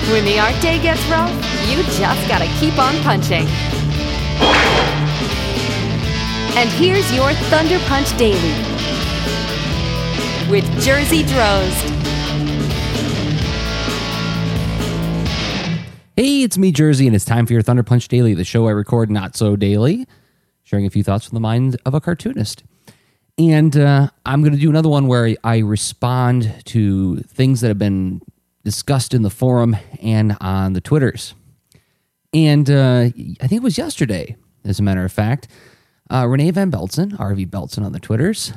When the art day gets rough, you just gotta keep on punching. And here's your Thunder Punch Daily with Jersey Drozd. Hey, it's me, Jersey, and it's time for your Thunder Punch Daily, the show I record not so daily, sharing a few thoughts from the mind of a cartoonist. And I'm going to do another one where I respond to things that have been discussed in the forum and on the Twitters. And I think it was yesterday, as a matter of fact, Renee Van Beltzen, RV Beltzen on the Twitters,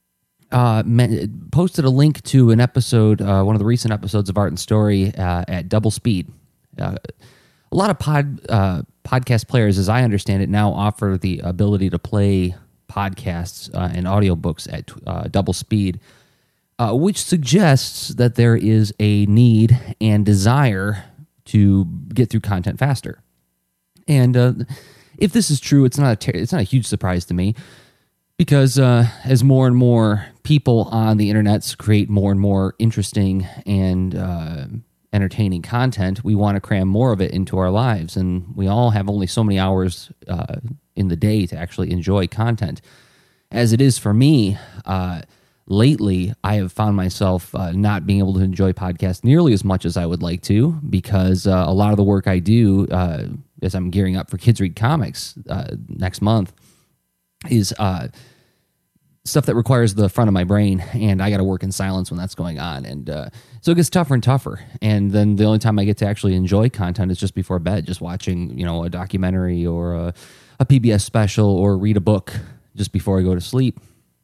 posted a link to an episode, one of the recent episodes of Art and Story at double speed. A lot of podcast players, as I understand it, now offer the ability to play podcasts and audiobooks at double speed, which suggests that there is a need and desire to get through content faster. And if this is true, it's not a huge surprise to me, because as more and more people on the internet create more and more interesting and entertaining content, we want to cram more of it into our lives, and we all have only so many hours in the day to actually enjoy content. As it is for me, lately I have found myself not being able to enjoy podcasts nearly as much as I would like to, because a lot of the work I do as I'm gearing up for Kids Read Comics next month is stuff that requires the front of my brain, and I got to work in silence when that's going on. And so it gets tougher and tougher. And then the only time I get to actually enjoy content is just before bed, just watching, a documentary or a PBS special, or read a book just before I go to sleep.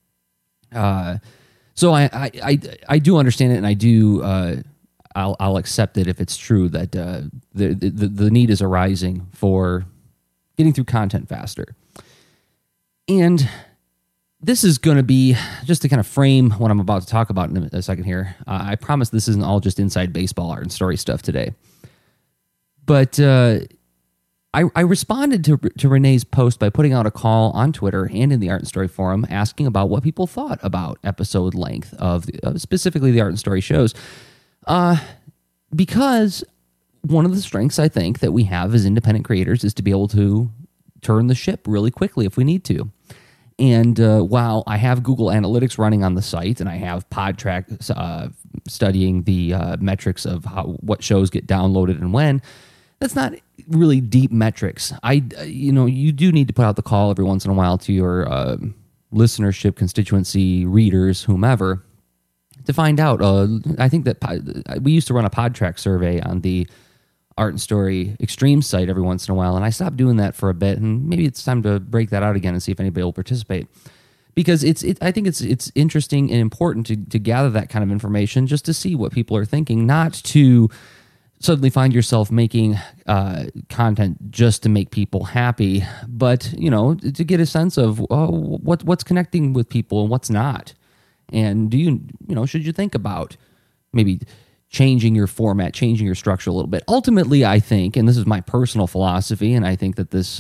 So I do understand it, and I do I'll accept it if it's true that the need is arising for getting through content faster. And this is going to be, just to kind of frame what I'm about to talk about in a second here, I promise this isn't all just inside baseball art and story stuff today. But I responded to Renee's post by putting out a call on Twitter and in the Art and Story forum, asking about what people thought about episode length of specifically the Art and Story shows. Because one of the strengths I think that we have as independent creators is to be able to turn the ship really quickly if we need to. And while I have Google Analytics running on the site, and I have PodTrack studying the metrics of what shows get downloaded and when, that's not really deep metrics. You do need to put out the call every once in a while to your listenership, constituency, readers, whomever, to find out. I think that we used to run a PodTrack survey on the Art and Story Extreme site every once in a while, and I stopped doing that for a bit, and maybe it's time to break that out again and see if anybody will participate, because I think it's interesting and important to gather that kind of information, just to see what people are thinking, not to suddenly find yourself making content just to make people happy, but to get a sense of what's connecting with people and what's not. And should you think about maybe changing your format, changing your structure a little bit? Ultimately, I think, and this is my personal philosophy, and I think that this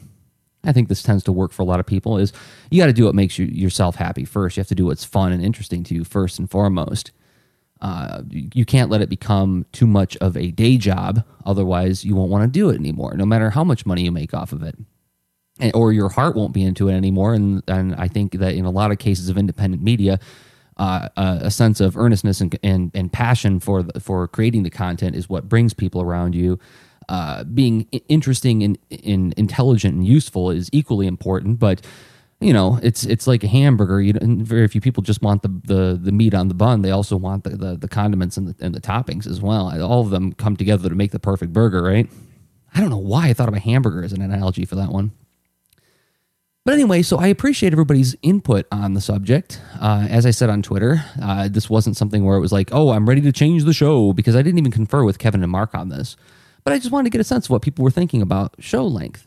tends to work for a lot of people, is you got to do what makes yourself happy first. You have to do what's fun and interesting to you first and foremost. You can't let it become too much of a day job, otherwise you won't want to do it anymore, no matter how much money you make off of it. Or your heart won't be into it anymore. And I think that in a lot of cases of independent media, a sense of earnestness and passion for creating the content is what brings people around you. Being interesting and intelligent and useful is equally important, but it's like a hamburger. Very few people just want the meat on the bun. They also want the condiments and the toppings as well. All of them come together to make the perfect burger, right? I don't know why I thought of a hamburger as an analogy for that one. But anyway, so I appreciate everybody's input on the subject. As I said on Twitter, this wasn't something where it was like, oh, I'm ready to change the show, because I didn't even confer with Kevin and Mark on this. But I just wanted to get a sense of what people were thinking about show length.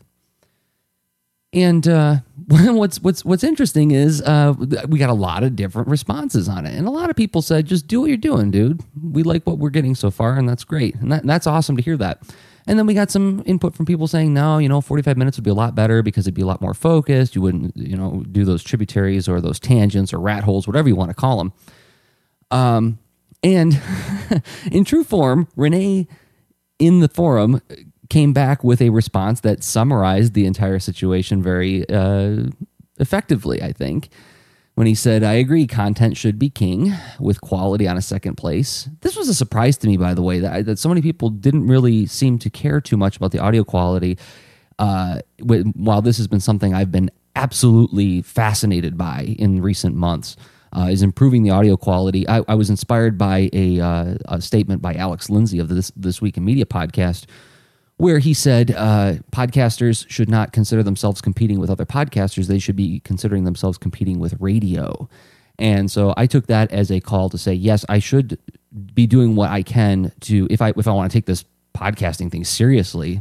And what's interesting is we got a lot of different responses on it. And a lot of people said, just do what you're doing, dude. We like what we're getting so far, and that's great. And that's awesome to hear that. And then we got some input from people saying, no, 45 minutes would be a lot better because it'd be a lot more focused. You wouldn't, do those tributaries or those tangents or rat holes, whatever you want to call them. And in true form, Renee in the forum came back with a response that summarized the entire situation very effectively, I think, when he said, I agree, content should be king with quality on a second place. This was a surprise to me, by the way, that so many people didn't really seem to care too much about the audio quality, while this has been something I've been absolutely fascinated by in recent months, is improving the audio quality. I was inspired by a statement by Alex Lindsay of This Week in Media podcast, where he said podcasters should not consider themselves competing with other podcasters. They should be considering themselves competing with radio. And so I took that as a call to say, yes, I should be doing what I can to, if I want to take this podcasting thing seriously,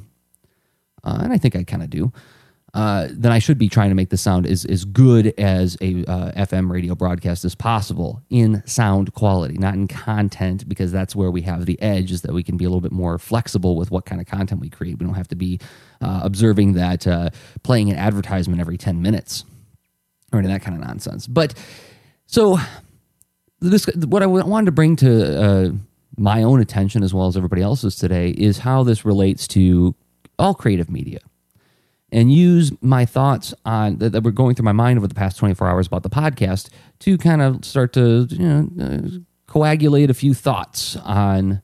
and I think I kind of do, then I should be trying to make the sound as good as a FM radio broadcast as possible in sound quality, not in content, because that's where we have the edge, is that we can be a little bit more flexible with what kind of content we create. We don't have to be observing that playing an advertisement every 10 minutes or any of that kind of nonsense. But so what I wanted to bring to my own attention, as well as everybody else's today, is how this relates to all creative media, and use my thoughts on that were going through my mind over the past 24 hours about the podcast to kind of start to coagulate a few thoughts on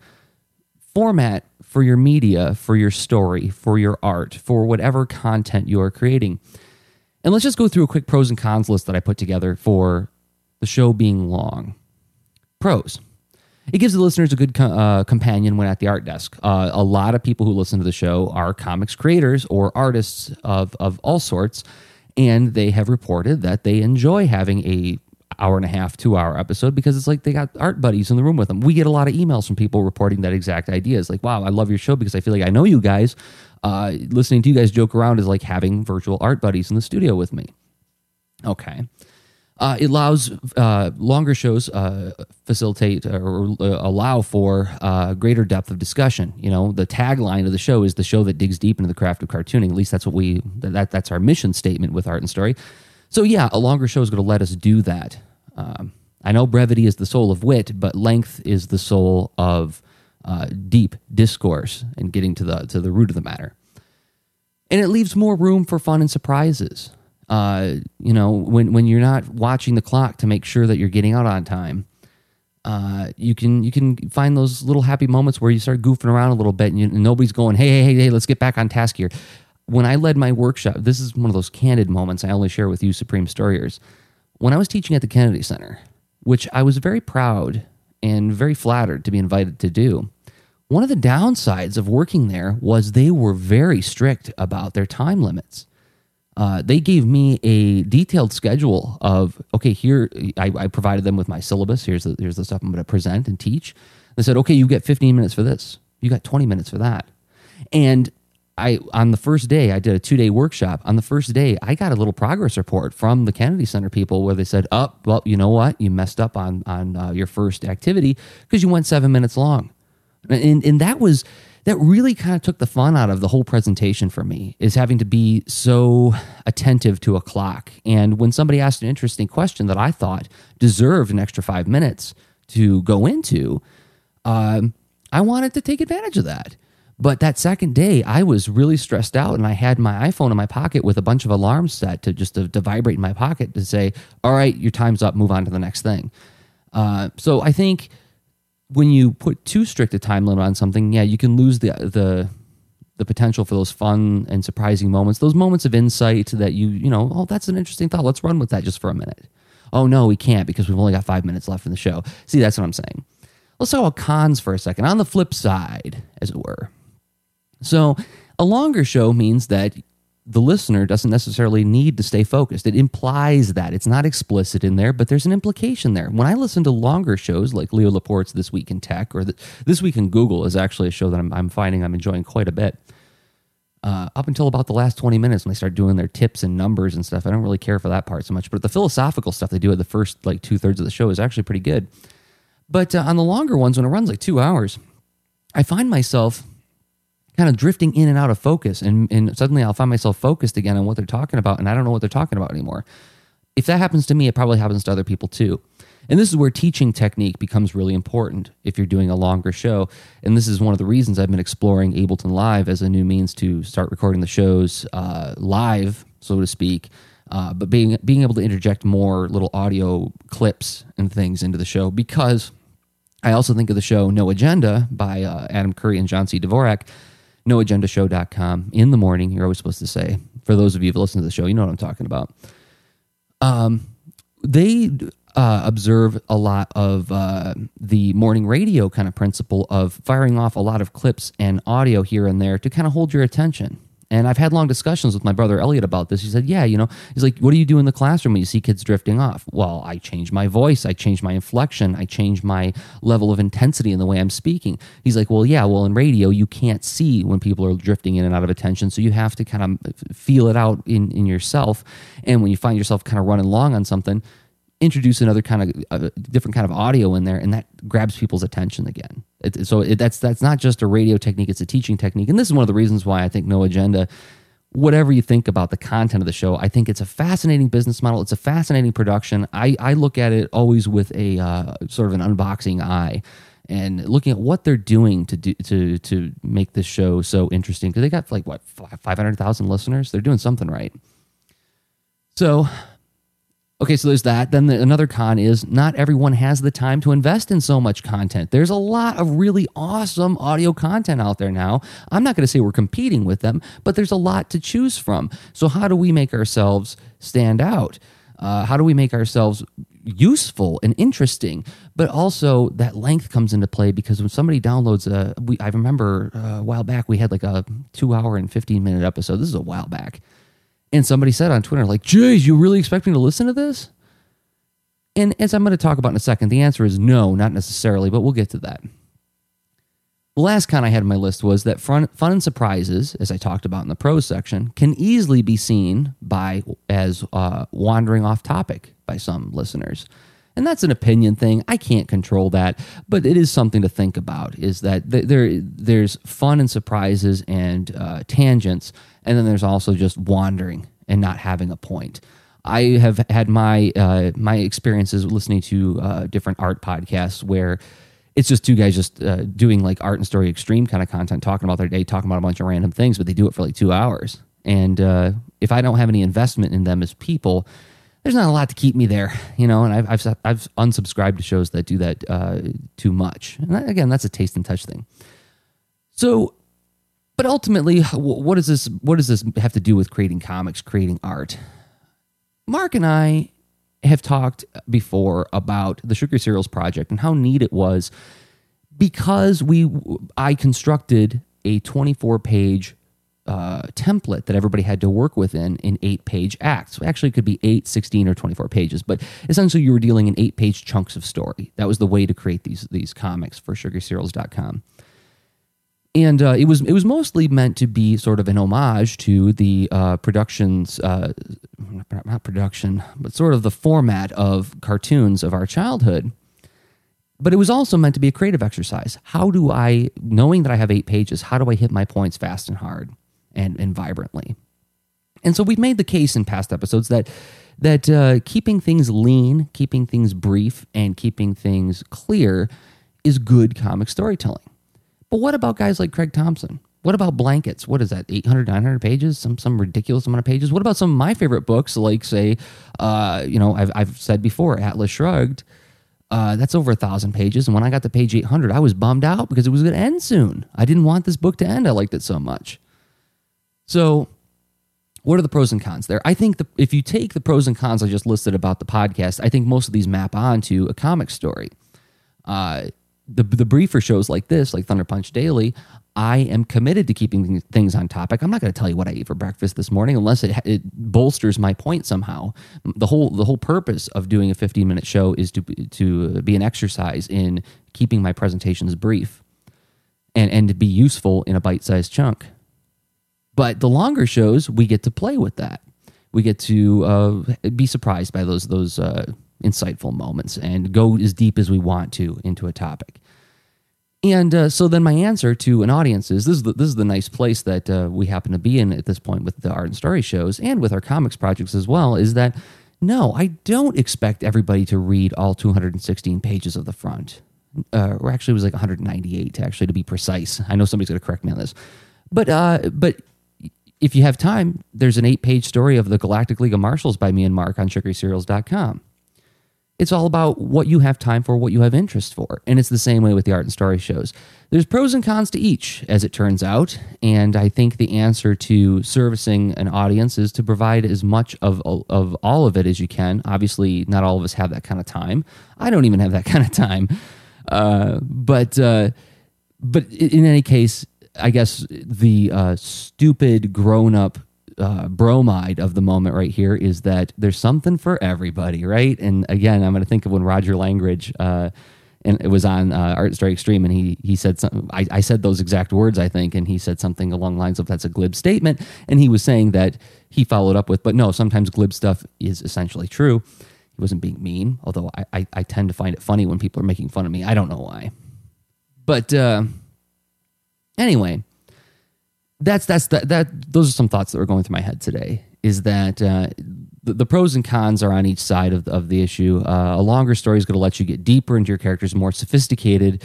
format for your media, for your story, for your art, for whatever content you are creating. And let's just go through a quick pros and cons list that I put together for the show being long. Pros. It gives the listeners a good companion when at the art desk. A lot of people who listen to the show are comics creators or artists of all sorts, and they have reported that they enjoy having a hour and a half, 2 hour episode, because it's like they got art buddies in the room with them. We get a lot of emails from people reporting that exact idea. It's like, wow, I love your show because I feel like I know you guys. Listening to you guys joke around is like having virtual art buddies in the studio with me. Okay. It allows longer shows facilitate or allow for greater depth of discussion. You know, the tagline of the show is the show that digs deep into the craft of cartooning. At least that's what that's our mission statement with Art and Story. So yeah, a longer show is going to let us do that. I know brevity is the soul of wit, but length is the soul of deep discourse and getting to the root of the matter. And it leaves more room for fun and surprises. When you're not watching the clock to make sure that you're getting out on time, you can find those little happy moments where you start goofing around a little bit and nobody's going, hey, let's get back on task here. When I led my workshop, this is one of those candid moments I only share with you Supreme Storyers. When I was teaching at the Kennedy Center, which I was very proud and very flattered to be invited to do, one of the downsides of working there was they were very strict about their time limits. They gave me a detailed schedule of, okay, here, I provided them with my syllabus. Here's the stuff I'm going to present and teach. They said, okay, you get 15 minutes for this. You got 20 minutes for that. And on the first day, I did a 2-day workshop. On the first day, I got a little progress report from the Kennedy Center people where they said, well, you know what? You messed up on your first activity because you went 7 minutes long. And that really kind of took the fun out of the whole presentation for me, is having to be so attentive to a clock. And when somebody asked an interesting question that I thought deserved an extra 5 minutes to go into, I wanted to take advantage of that. But that second day, I was really stressed out, and I had my iPhone in my pocket with a bunch of alarms set to vibrate in my pocket to say, all right, your time's up, move on to the next thing. So I think when you put too strict a time limit on something, yeah, you can lose the potential for those fun and surprising moments, those moments of insight that oh, that's an interesting thought. Let's run with that just for a minute. Oh, no, we can't because we've only got 5 minutes left in the show. See, that's what I'm saying. Let's talk about cons for a second. On the flip side, as it were. So a longer show means that the listener doesn't necessarily need to stay focused. It implies that. It's not explicit in there, but there's an implication there. When I listen to longer shows like Leo Laporte's This Week in Tech, or This Week in Google is actually a show that I'm finding I'm enjoying quite a bit. Up until about the last 20 minutes when they start doing their tips and numbers and stuff, I don't really care for that part so much. But the philosophical stuff they do at the first 2/3 of the show is actually pretty good. But on the longer ones, when it runs 2 hours, I find myself kind of drifting in and out of focus, and suddenly I'll find myself focused again on what they're talking about, and I don't know what they're talking about anymore. If that happens to me, it probably happens to other people too. And this is where teaching technique becomes really important if you're doing a longer show. And this is one of the reasons I've been exploring Ableton Live as a new means to start recording the shows live, so to speak. But being able to interject more little audio clips and things into the show, because I also think of the show No Agenda by Adam Curry and John C. Dvorak, noagendashow.com. In the morning, you're always supposed to say. For those of you who listen to the show, you know what I'm talking about. They observe a lot of the morning radio kind of principle of firing off a lot of clips and audio here and there to kind of hold your attention. And I've had long discussions with my brother Elliot about this. He said, yeah, he's like, what do you do in the classroom when you see kids drifting off? Well, I change my voice. I change my inflection. I change my level of intensity in the way I'm speaking. He's like, well, in radio, you can't see when people are drifting in and out of attention. So you have to kind of feel it out in yourself. And when you find yourself kind of running long on something, introduce another kind of different kind of audio in there, and that grabs people's attention again. That's not just a radio technique; it's a teaching technique, and this is one of the reasons why I think No Agenda. Whatever you think about the content of the show, I think it's a fascinating business model. It's a fascinating production. I look at it always with a sort of an unboxing eye, and looking at what they're doing to make this show so interesting. Because they got 500,000 listeners. They're doing something right. So. Okay, so there's that. Then another con is not everyone has the time to invest in so much content. There's a lot of really awesome audio content out there now. I'm not going to say we're competing with them, but there's a lot to choose from. So how do we make ourselves stand out? How do we make ourselves useful and interesting? But also that length comes into play, because when somebody downloads I remember a while back we had like a 2-hour and 15-minute episode. This is a while back. And somebody said on Twitter, like, geez, you really expect me to listen to this? And as I'm going to talk about in a second, the answer is no, not necessarily, but we'll get to that. The last con I had on my list was that fun and surprises, as I talked about in the pros section, can easily be seen as wandering off topic by some listeners. And that's an opinion thing. I can't control that, but it is something to think about, is that there's fun and surprises and tangents, and then there's also just wandering and not having a point. I have had my experiences listening to different art podcasts where it's just two guys just doing like art and story extreme kind of content, talking about their day, talking about a bunch of random things, but they do it for like 2 hours. And if I don't have any investment in them as people, there's not a lot to keep me there, and I've unsubscribed to shows that do that too much. And again, that's a taste and touch thing. So, but ultimately, what does this have to do with creating comics, creating art? Mark and I have talked before about the Sugar Cereals project and how neat it was, because I constructed a 24-page template that everybody had to work within in 8-page acts. So actually, it could be 8, 16, or 24 pages, but essentially you were dealing in 8-page chunks of story. That was the way to create these comics for sugarcereals.com. And it was mostly meant to be sort of an homage to the productions, not production, but sort of the format of cartoons of our childhood. But it was also meant to be a creative exercise. How do I, knowing that I have 8 pages, how do I hit my points fast and hard and vibrantly? And so we've made the case in past episodes that keeping things lean, keeping things brief, and keeping things clear is good comic storytelling. But what about guys like Craig Thompson? What about Blankets? What is that, 800, 900 pages? Some ridiculous amount of pages? What about some of my favorite books, like, say, I've said before, Atlas Shrugged. That's over 1,000 pages. And when I got to page 800, I was bummed out because it was going to end soon. I didn't want this book to end. I liked it so much. So what are the pros and cons there? I think if you take the pros and cons I just listed about the podcast, I think most of these map onto a comic story. The briefer shows like this, like Thunder Punch Daily, I am committed to keeping things on topic. I'm not going to tell you what I ate for breakfast this morning unless it bolsters my point somehow. The whole purpose of doing a 15-minute show is to be an exercise in keeping my presentations brief and to be useful in a bite-sized chunk. But the longer shows, we get to play with that. We get to be surprised by those insightful moments and go as deep as we want to into a topic. And so then my answer to an audience is, this is the nice place that we happen to be in at this point with the art and story shows and with our comics projects as well, is that No, I don't expect everybody to read all 216 pages of the front. Or actually, it was like 198, actually, to be precise. I know somebody's going to correct me on this. But if you have time, there's an 8-page story of the Galactic League of Marshals by me and Mark on chicorycereals.com. It's all about what you have time for, what you have interest for. And it's the same way with the Art and Story shows. There's pros and cons to each, as it turns out. And I think the answer to servicing an audience is to provide as much of all of it as you can. Obviously, not all of us have that kind of time. I don't even have that kind of time. But in any case, I guess the stupid grown-up bromide of the moment right here is that there's something for everybody, right? And again, I'm going to think of when Roger Langridge, and it was on Art and Story Extreme, and he said something. I said those exact words, I think, and he said something along the lines of that's a glib statement, and he was saying that he followed up with, but no, sometimes glib stuff is essentially true. He wasn't being mean, although I tend to find it funny when people are making fun of me. I don't know why. But anyway, those are some thoughts that were going through my head today, is that the pros and cons are on each side of the issue. A longer story is going to let you get deeper into your characters, more sophisticated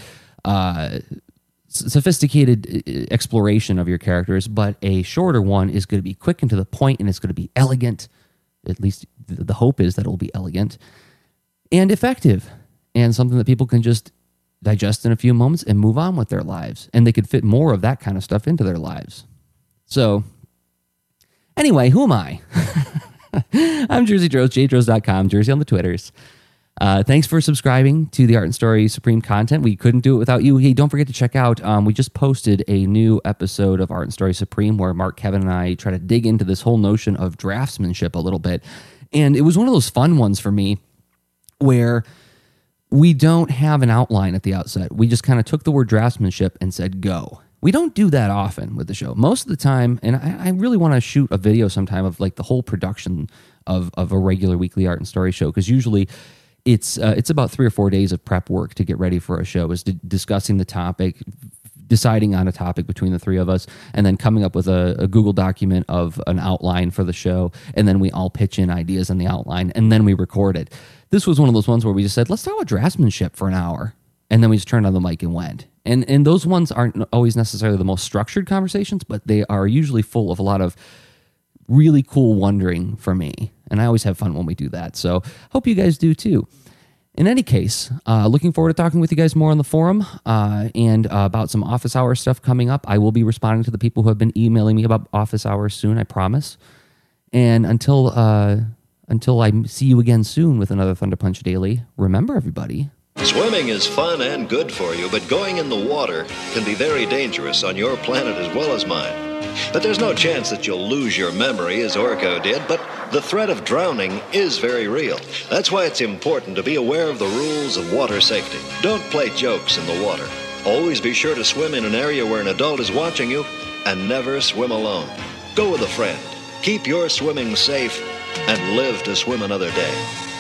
exploration of your characters, but a shorter one is going to be quick and to the point, and it's going to be elegant. At least the hope is that it will be elegant and effective, and something that people can just digest in a few moments and move on with their lives. And they could fit more of that kind of stuff into their lives. So anyway, who am I? I'm Jersey Droz, jdroz.com, Jersey on the Twitters. Thanks for subscribing to the Art and Story Supreme content. We couldn't do it without you. Hey, don't forget to check out, we just posted a new episode of Art and Story Supreme where Mark, Kevin, and I try to dig into this whole notion of draftsmanship a little bit. And it was one of those fun ones for me where we don't have an outline at the outset. We just kind of took the word draftsmanship and said, go. We don't do that often with the show. Most of the time, and I really want to shoot a video sometime of like the whole production of a regular weekly Art and Story show, because usually it's about 3 or 4 days of prep work to get ready for a show, is discussing the topic, deciding on a topic between the three of us, and then coming up with a Google document of an outline for the show, and then we all pitch in ideas in the outline, and then we record it. This was one of those ones where we just said, let's talk about draftsmanship for an hour, and then we just turned on the mic and went. And those ones aren't always necessarily the most structured conversations, but they are usually full of a lot of really cool wondering for me, and I always have fun when we do that, so hope you guys do too. In any case, looking forward to talking with you guys more on the forum and about some office hour stuff coming up. I will be responding to the people who have been emailing me about office hours soon, I promise. And until I see you again soon with another Thunder Punch Daily, remember, everybody, swimming is fun and good for you, but going in the water can be very dangerous on your planet as well as mine. But there's no chance that you'll lose your memory as Orko did, but the threat of drowning is very real. That's why it's important to be aware of the rules of water safety. Don't play jokes in the water. Always be sure to swim in an area where an adult is watching you, and never swim alone. Go with a friend. Keep your swimming safe, and live to swim another day.